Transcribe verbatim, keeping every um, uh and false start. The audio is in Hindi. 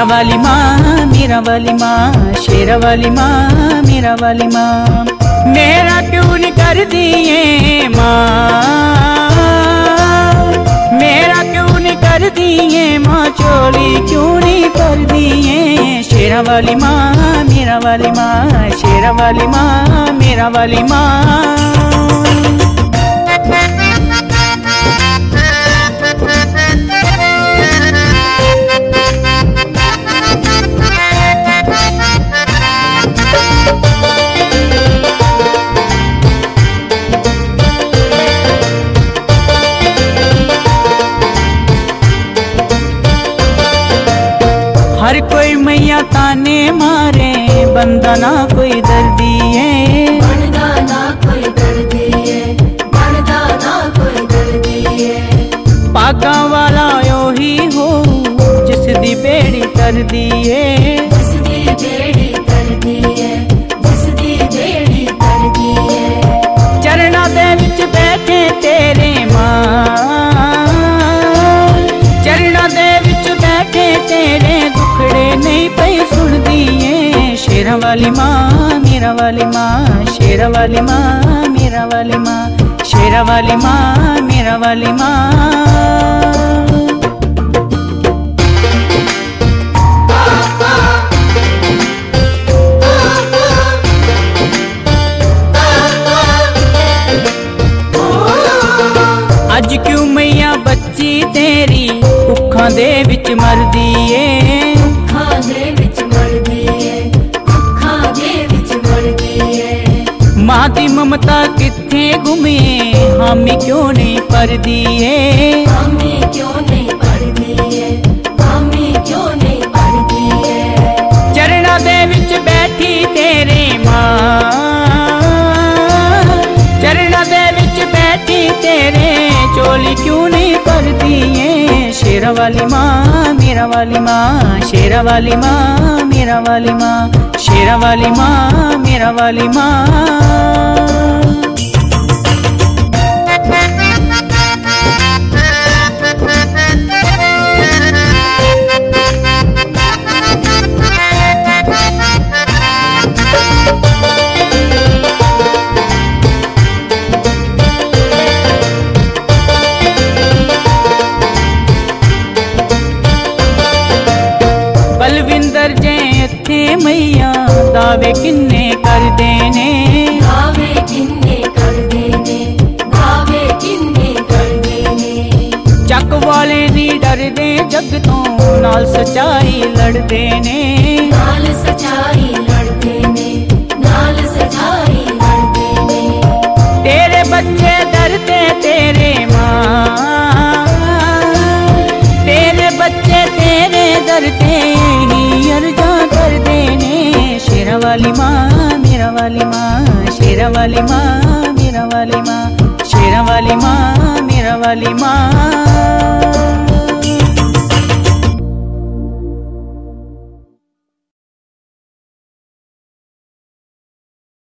वाली माँ मेरा वाली माँ, शेरा वाली माँ मेरा वाली माँ। मेरा क्यों नहीं कर दिए माँ, मेरा क्यों नहीं कर दिए माँ, चोली क्यों नहीं कर दिए। शेरा वाली माँ मेरा वाली माँ, शेरा वाली माँ मेरा वाली माँ। हर कोई मैया ताने मारे, बंदा ना कोई दर्दी है, बंदा ना कोई दर्दी है, बंदा ना कोई दर्दी है। पागा वाला यो ही हो जिस दी बेड़ी कर दी है, जिस दी बेड़ी कर दी है, जिस दी बेड़ी कर दी है। चरना दे विच बैठे तेरे माँ, चरना दे विच बैठे तेरे दुखड़े नहीं पे सुन दिए। शेरा वाली माँ मेरा वाली माँ, शेरा वाली माँ मेरा वाली माँ, शेरा वाली माँ मेरा वाली माँ। अज क्यों मैया बच्ची तेरी भुखा दे विच मरदी है, भुखा दे विच मरदी है, भुखा दे विच मरदी है। माँ दी ममता किथे गुमे, हामी क्यों नहीं परदी है, हामी क्यों नहीं पढ़दी है, हामी क्यों नहीं पढ़दी है। चरना दे विच बैठी तेरे माँ, चरना दे विच बैठी तेरे चोली क्यों नहीं करती है। शेरा वाली माँ मेरा वाली माँ, शेरा वाली माँ मेरा वाली माँ, शेरा वाली माँ मेरा वाली माँ। बलविंदर जे थे मैया दावे किन्ने कर देने, दावे किन्ने कर देने, दावे किन्ने कर देने। चक वाले नी डर दे जग तो नाल सच्चाई लड़ देने, नाल सच्चाई लड़ देने, नाल सच्चाई लड़ देने। तेरे बच्चे डरते तेरे माँ, तेरे बच्चे तेरे डरते ही अर्जा कर देने। शेरा वाली माँ मेरा वाली माँ, शेरा वाली माँ मेरा वाली माँ, शेरा वाली माँ मेरा वाली माँ।